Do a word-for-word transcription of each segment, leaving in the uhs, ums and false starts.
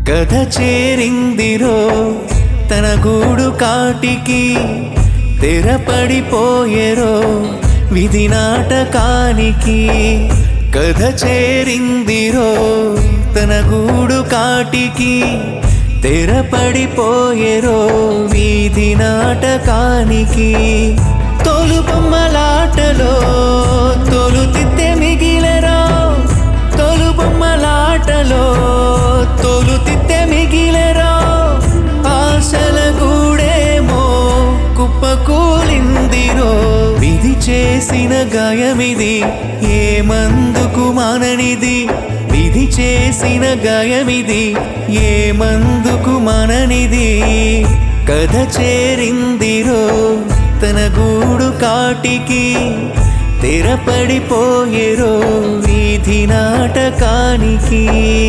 కథ చేరిందిరో తన గూడు కాటికి తెరపడిపోయేరో విధి నాటకానికి కథ చేరిందిరో తన గూడు కాటికి తెరపడిపోయేరో వీధి నాటకానికి తోలు బొమ్మలాటలో తోలు తిత్తె మిగిలెరో తోలు బొమ్మలాటలో తోలు తిత్తె మిగిలెరో ఆశల గూడేమో కుప్పకూలిందిరో విధి చేసిన గాయమిది ఏ మందుకు మాననిది విధి చేసిన గాయమిది ఏ మందుకు మాననిది కథ చేరిందిరో తన గూడు కాటికి తెరపడిపోయేరో వీధి నాటకానికి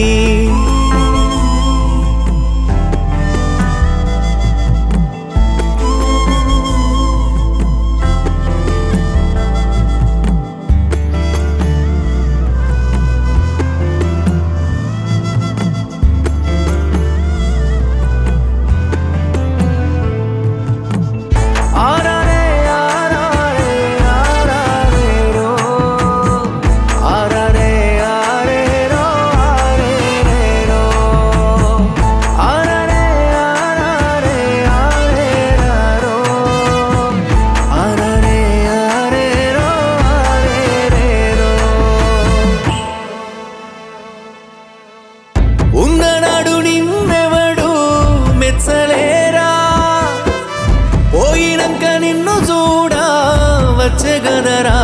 ఉన్ననాడు నిన్నెవడు మెచ్చలేరా పోయినంక నిన్ను చూడా వచ్చగదరా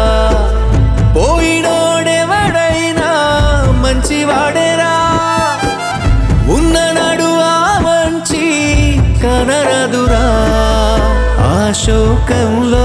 పోయినోడెవడైనా మంచివాడేరా ఉన్ననాడు ఆ మంచి కనరదురా ఆ శోకంలో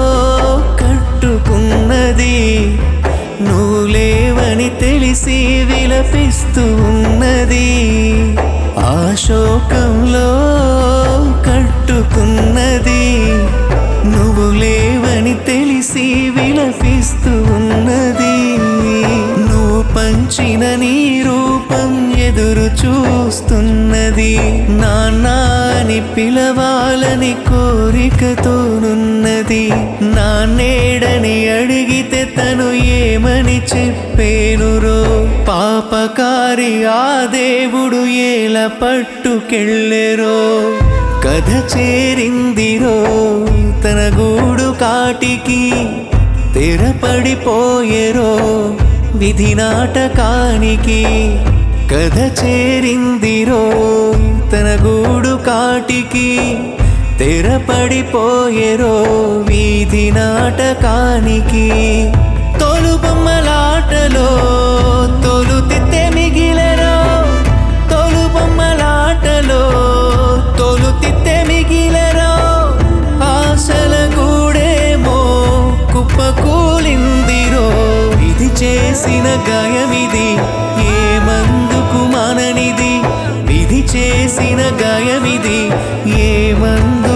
కట్టుకున్నది నువ్వు లేవని తెలిసి విలపిస్తూ ఉన్నది ఆ శోకంలో కట్టుకున్నది నువ్వు లేవని తెలిసి విలపిస్తూ ఉన్నది నువ్వు పంచిన నీ రూపం ఎదురు చూస్తున్నది నాన్న అని పిలవాలని కోరికతోనున్నది నాన్నేడని అడిగితే తను ఏమని చెప్పేనురో పాపకారి ఆ దేవుడు ఎలా పట్టుకెళ్ళెరో కథ చేరిందిరో తన గూడు కాటికి తెరపడిపోయేరో విధి నాటకానికి కథ చేరిందిరో తన గూడు కాటికి తెరపడిపోయేరో వీధి నాటకానికి తోలు బొమ్మలాటలో తోలు తిత్తె మిగిలెరో తోలు బొమ్మలాటలో తోలు తిత్తె మిగిలెరో ఆశల గూడేమో కుప్పకూలిందిరో విధి చేసిన గాయమిది ఏ మందుకు మాననిది విధి చేసిన గాయమిది ఏ మందు